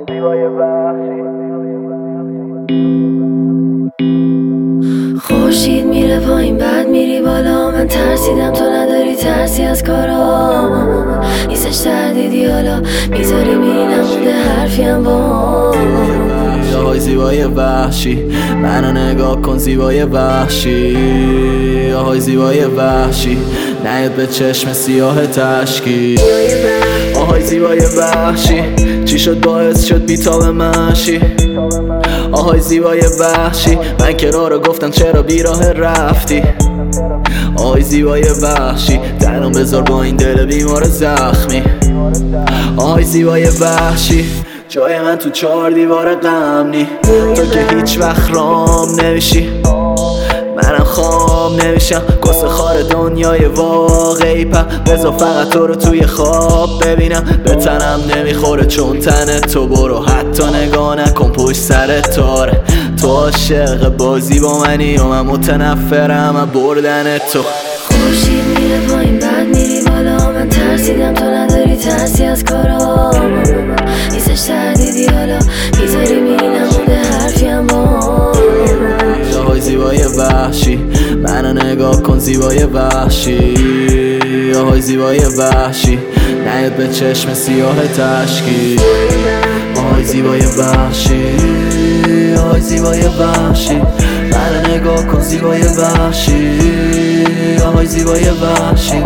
خورشید میره پایین بعد میری بالا، من ترسیدم تو نداری ترسی از کارام، نیستش تردیدی حالا میذاری میری نمونده حرفیم با آهای زیبای وحشی منو نگاه کن زیبای وحشی، آهای زیبای وحشی نیاد به چشم سیاه تشکی، آهای زیبای وحشی چی شد باعث شد بیتاب منشی، آهای زیبای وحشی من که رو گفتم چرا بیراه رفتی، آهای زیبای وحشی تنم بذار با این دل بیمار زخمی، آهای زیبای وحشی جای من تو 4 دیوار غم نی، تو که هیچ وقت رام نمیشی منم خام نمیشم، گسه خار دنیای واقعی بذار فقط تو رو توی خواب ببینم، به تنم نمیخوره چون تن تو، برو حتی نگاه نکن پشت سر تاره، تو عاشق بازی با منی و من متنفرم از بردن تو. خورشید میره پایین بعد میری بالا، من ترسیدم تو نداری ترسی از کارام، نیستش تردیدی حالا میذاری میری نمونده حرفیم با آهای زیبای وحشی منو نگاه کن زیبای وحشی، آهای زیبای وحشی نیاد به چشم سیاه تشکی، آهای زیبای وحشی، آهای زیبای وحشی منو نگاه کن زیبای وحشی، آهای زیبای وحشی،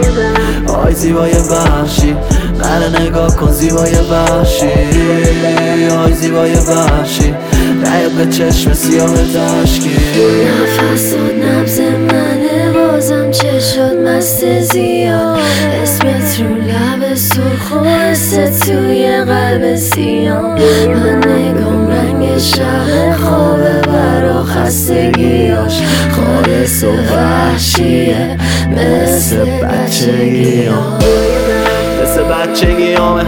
آهای زیبای وحشی منو نگاه کن زیبای وحشی، آهای زیبای وحشی نیاد به چشم سیاه تشکی، نفس داد نبض منه بازم چه شد مست زیاد، اسمت رو لب سرخ و حست توی قلب سیاه، من نگام رنگ شب خوابه برا خستگیاش، خالص و وحشیه مثل بچگیام، مثل بچگیامه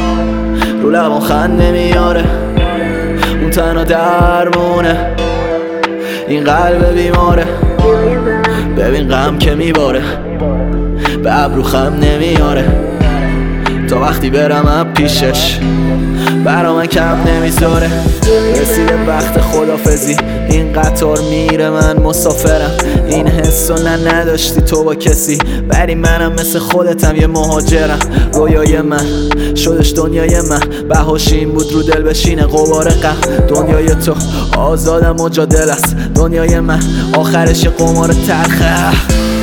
رو لبان خنده میاره، اون تنها درمونه این قلب بیماره، ببین غم که میباره به ابرو خم نمیاره، تا وقتی برم اب پیشش برا من کم نمیذاره، رسیده وقت خدافزی این قطار میره من مسافرم، این حسو نداشتی تو با کسی ولی منم مثل خودتم یه مهاجرم، رویای من شدش دنیای من، بهاش این بود رو دل بشینه غبار غم، دنیای تو آزادم مجادل است، دنیای من آخرش یه قمار تلخه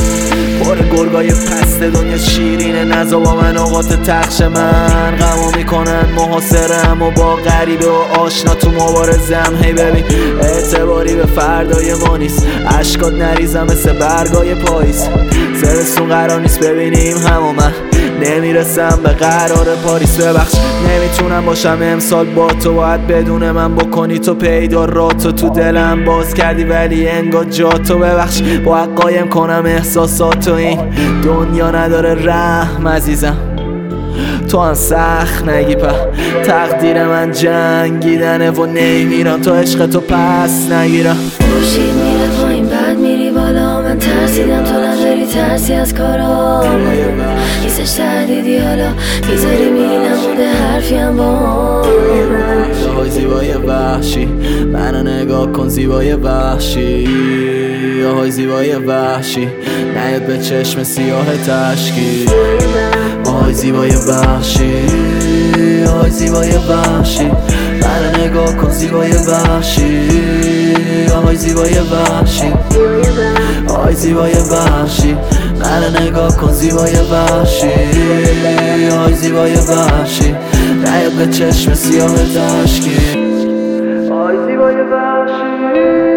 پر گرگای پست، دنیا شیرینه نزا با من اوقات تخش من، غمو میکنن محاصرم و با غریبه و آشنا تو مبارزم، هی ببین اعتباری به فردای ما نیست، اشکات نریزم مثل برگای پاییز، زمستون قرار نیست ببینیم هم و من نمیرسم به قرار پاریس، ببخش نمیتونم باشم امسال با تو، باید بدون من بکنی تو پیدا راتو، تو دلم باز کردی ولی انگار جاتو، ببخش باید قایم کنم احساساتو، این دنیا نداره رحم عزیزم تو هم سخت نگی تقدیر من جنگیدنه و نمیرم تا عشق تو پس نگیرم. خورشید میره پایین بعد میری بالا، من ترسیدم تو نداری ترسی از کارام، نیستش تردیدی حالا میذاری میری نمونده حرفیم با آهای زیبای وحشی منو نگاه کن زیبای وحشی، آهای زیبای وحشی نیاد به چشم سیاه تشکی، آهای زیبای وحشی، آهای زیبای وحشی منو نگاه کن زیبای وحشی، آهای زیبای وحشی، آهای زیبای وحشی منو نگاه کن زیبای وحشی، آهای زیبای وحشی نیاد به چشم سیاه تشکی، آهای زیبای وحشی.